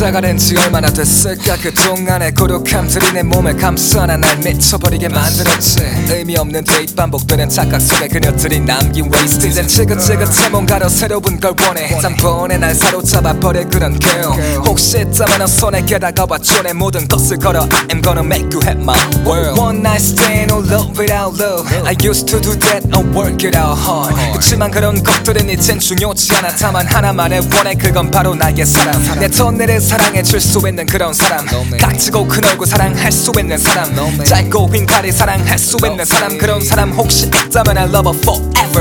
남자가 된 지 얼마나 됐을까. 그동안의 고독함들이 내 몸을 감싸나 날 미쳐버리게 만들었지. 의미 없는 데이트 반복되는 착각 속에 그녀들이 남긴 웨이스트. 이젠 지긋지긋해 뭔가로 새로운 걸 원해. 단번에 날 사로잡아 버릴 그런 girl. 혹시 있다면 손에 깨다가봐 줘. 내 모든 것을 걸어 I am gonna make you have my world. One night stand or love without love. I used to do that or work it out hard. 그치만 그런 것들은 이젠 중요치 않아. 다만 하나만을 원해. 그건 바로 나의 사람. 내 터널을 사랑해 줄 수 있는 그런 사람. 각지고 큰 얼굴 사랑할 수 있는 사람. 짧고 긴 다리 사랑할 수 있는 사람. 그런 사람 혹시 있다면 I love her forever.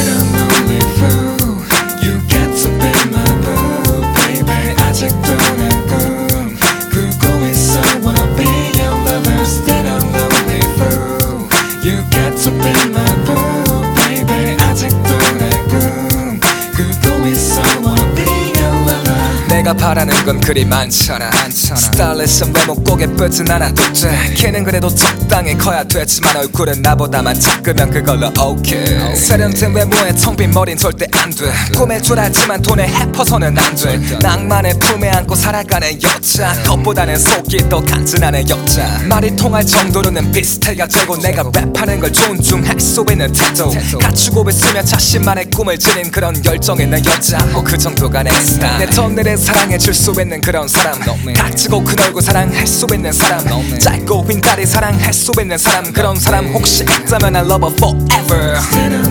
You got to be my boo, baby. 아직도 내 꿈 꾸고 있어. Wanna be your lover. Still a lonely fool. You got to be my boo, baby. 아직도 내 꿈 꾸고 있어. Wanna be your lover. 내가 바라는 건 그리 많잖아. 스타일리시한 외모 꼭 예쁘진 않아도 돼. 키는 그래도 적당히 커야 되지만 얼굴은 나보다만 작으면 그걸로 okay. 세련된 외모에 텅 빈 머린 절대 안 돼. 꿈에 줄 알지만 돈에 해퍼서는 안 돼. 낭만을 품에 안고 살아가는 여자. 겉보다는 속이 더 간지나는 여자. 말이 통할 정도로는 비슷해야 되고 내가 랩하는 걸 존중할 수 있는 태도. 갖추고 있으며 자신만의 꿈을 지닌 그런 열정 있는 여자. 뭐 그 정도가 내 스타일. 내 터널을 사랑해 줄 수 있는 그런 사람. 각지고 큰 얼굴 사랑할 수 있는 사람. 짧고 긴 다리 사랑할 수 있는 사람. 그런 사람 혹시 있다면 I love her forever.